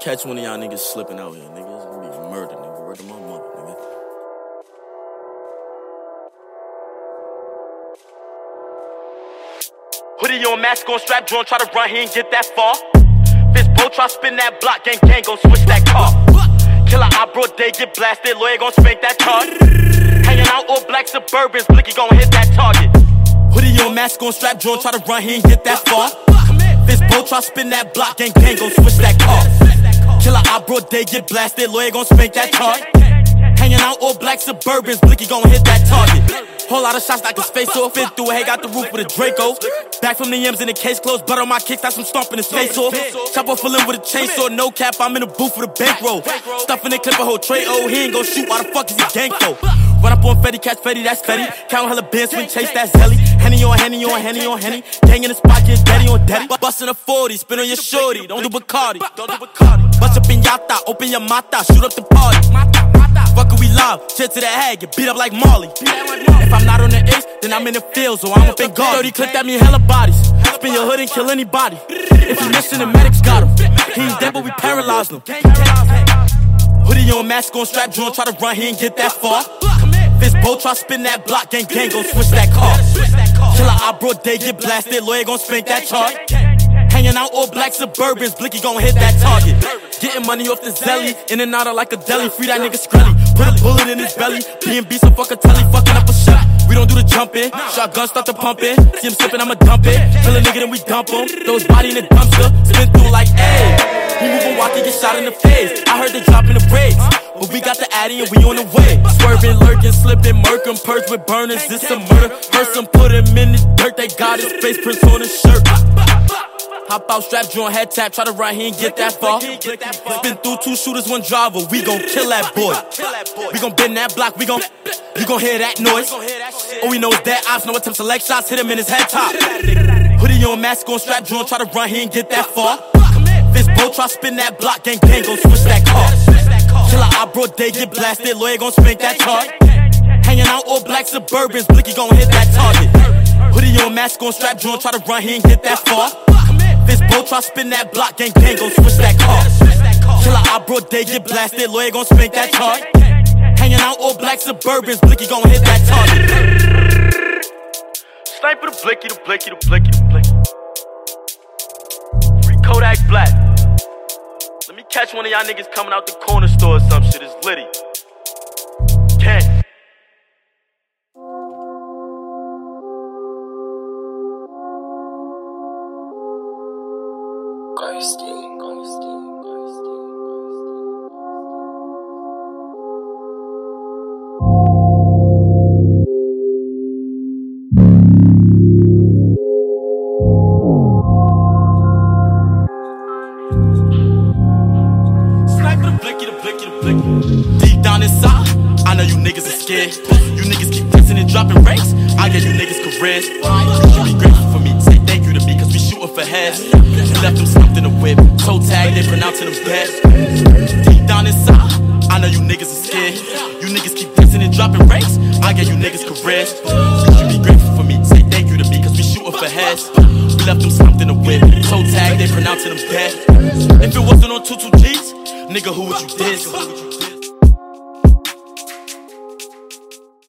Catch one of y'all niggas slipping out here, nigga. It's gonna be a murder, nigga. Word to my mother, nigga. Hoodie on, mask on, strap joint, try to run, he ain't get that far. Fist bow, try spin that block, gang, gon' switch that car. Killer, I broad day, get blasted, lawyer gon' spank that card. Hanging out all black Suburbans, Blicky gon' hit that target. Hoodie on, mask on, strap joint, try to run, he ain't get that far. Fist bow, try spin that block, gang, gon' switch that car. Killer, I broad day, get blasted, lawyer gon' spank that card. Hanging out all black Suburbans, Blicky gon' hit that target. Whole lot of shots knock his face off. Fit through a hay, got the roof with a Draco. Back from the M's in the case closed. Blood on my kicks, that's some stomping his face off. Chopper full in with a chainsaw, no cap. I'm in the booth with a bankroll. Stuffing the clip a whole tray. Oh, he ain't gon' shoot. Why the fuck is he gang though? Run up on Fetty, catch Fetty, that's Fetty. Count hella bins, we chase that Zelly. Henny on Henny on Henny on Henny. Gang in the spot, get daddy on daddy. Bustin' a 40, spin on your shorty. Don't do Bacardi. Bust up in Yata, open your mata, shoot up the party. Fuck it, we live, shit to the head, get beat up like Marley. If I'm not on the ace, then I'm in the field, so I'm up in guard. 30 clip that mean hella bodies. Spin your hood and kill anybody. If you missing, the medics got him. He ain't dead, but we paralyzed him. Hoodie on, mask on, strap joint, try to run, he ain't get that far. Fist bow, try spin that block, gang, gon' switch that car. Killer, I broad day, get blasted, lawyer gon' spank that charge. Hanging out all black Suburbans, Blicky gon' hit that target. Getting money off the Zelly, in and out of like a deli. Free that nigga Skrelly, put a bullet in his belly. B&B some fuck a telly, fucking up a shot. We don't do the jumping, shotgun start to pumping. See him slipping, I'ma dump it. Kill a nigga, then we dump him. Throw his body in the dumpster, spin through like, ayy. He moving, walk and get shot in the face. I heard they dropping the brakes, but we got the Addy and we on the way. Swerving, lurking, slipping, murking, purge with burners. This a murder, person put him in the dirt. They got his face prints on his shirt. Hop out, strap joint, head tap, try to ride, he ain't get that far. Been through 2 shooters, 1 driver, we gon' kill that boy. We gon' bend that block, you gon' hear that noise. All we know is that ops, no attempts to leg shots, hit him in his head top. Hoodie on, mask on, strap joint, try to run, he ain't get that far. Fist bow, try spin that block, gang, gon' switch that car. Killer, I broad day, get blasted, lawyer gon' spank that charge. Hanging out all black Suburbans, Blicky gon' hit that target. Hoodie on, mask on, strap joint, try to run, he ain't get that far. Fist bow, try spin that block, gang, gon' switch that car. Killer, I broad day, get blasted, lawyer gon' spank that charge. Hanging out all black Suburbans, Blicky gon' hit that target. Sniper the Blicky, the Blicky, the Blicky, the Blicky. Free Kodak Black. Let me catch one of y'all niggas coming out the corner store or some shit, it's litty. Can't. Sniper the Blicky, the Blicky, the Blicky. Deep down inside, I know you niggas are scared. You niggas keep pressing and dropping rates, I get you niggas careers. You be grateful for me, say thank you to me, cause we shooting for heads. We left them stumped in the whip, toe tag, they pronouncing them dead. Deep down inside, I know you niggas are scared. You niggas keep pressing and dropping rates, I get you niggas careers. You be grateful for me, say thank you to me, cause we shooting for heads. We left them stumped in the whip, toe tag, they pronouncing them dead. If it wasn't on 22 G's, nigga, who would you diss?